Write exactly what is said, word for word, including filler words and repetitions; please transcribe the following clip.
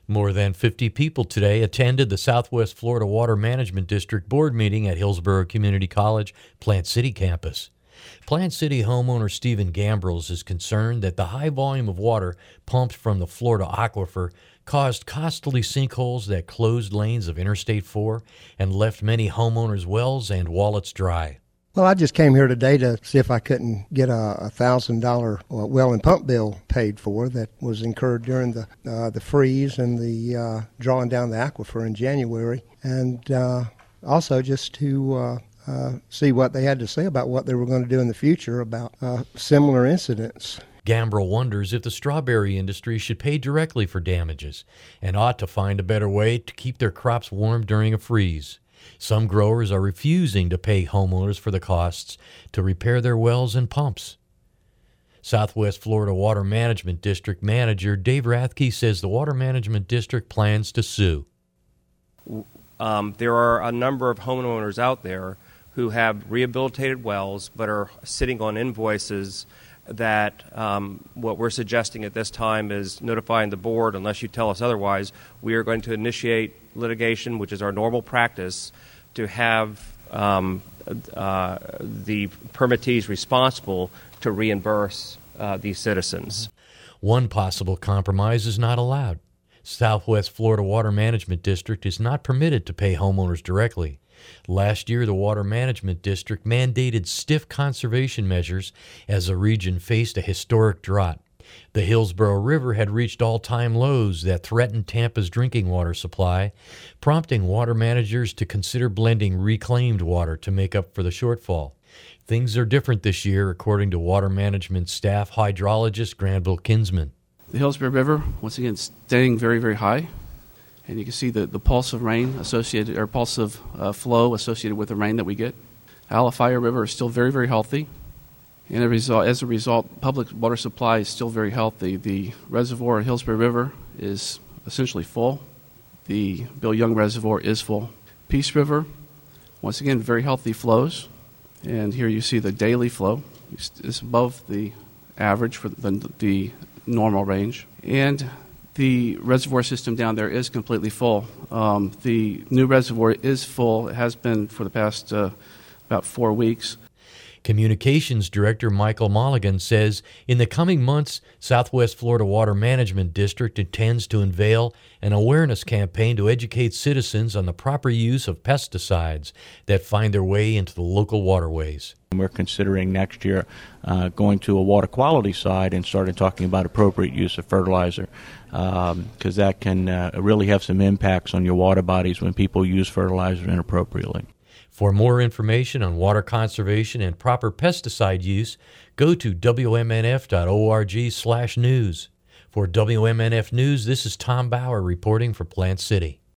More than fifty people today attended the Southwest Florida Water Management District Board meeting at Hillsborough Community College, Plant City campus. Plant City homeowner Stephen Gambrels is concerned that the high volume of water pumped from the Florida aquifer caused costly sinkholes that closed lanes of Interstate four and left many homeowners' wells and wallets dry. Well, I just came here today to see if I couldn't get a one thousand dollars well and pump bill paid for that was incurred during the uh, the freeze and the uh, drawing down the aquifer in January, and uh, also just to uh, uh, see what they had to say about what they were going to do in the future about uh, similar incidents. Gambrel wonders if the strawberry industry should pay directly for damages and ought to find a better way to keep their crops warm during a freeze. Some growers are refusing to pay homeowners for the costs to repair their wells and pumps. Southwest Florida Water Management District Manager Dave Rathke says the Water Management District plans to sue. Um, there are a number of homeowners out there who have rehabilitated wells but are sitting on invoices that um, what we're suggesting at this time is notifying the board, unless you tell us otherwise. We are going to initiate litigation, which is our normal practice, to have um, uh, the permittees responsible to reimburse uh, these citizens. One possible compromise is not allowed. Southwest Florida Water Management District is not permitted to pay homeowners directly. Last year, the Water Management District mandated stiff conservation measures as the region faced a historic drought. The Hillsborough River had reached all-time lows that threatened Tampa's drinking water supply, prompting water managers to consider blending reclaimed water to make up for the shortfall. Things are different this year, according to Water Management staff hydrologist Granville Kinsman. The Hillsborough River, once again, staying very, very high. And you can see the, the pulse of rain associated, or pulse of uh, flow associated with the rain that we get. Alafaya River is still very, very healthy. And as a result, as a result, public water supply is still very healthy. The reservoir at Hillsborough River is essentially full. The Bill Young Reservoir is full. Peace River, once again, very healthy flows. And here you see the daily flow. It's above the average for the, the normal range. And the reservoir system down there is completely full. Um, the new reservoir is full. It has been for the past uh, about four weeks. Communications Director Michael Mulligan says in the coming months, Southwest Florida Water Management District intends to unveil an awareness campaign to educate citizens on the proper use of pesticides that find their way into the local waterways. We're considering next year uh, going to a water quality side and starting talking about appropriate use of fertilizer, because um, that can uh, really have some impacts on your water bodies when people use fertilizer inappropriately. For more information on water conservation and proper pesticide use, go to W M N F dot org slash news. For W M N F News, this is Tom Bauer reporting for Plant City.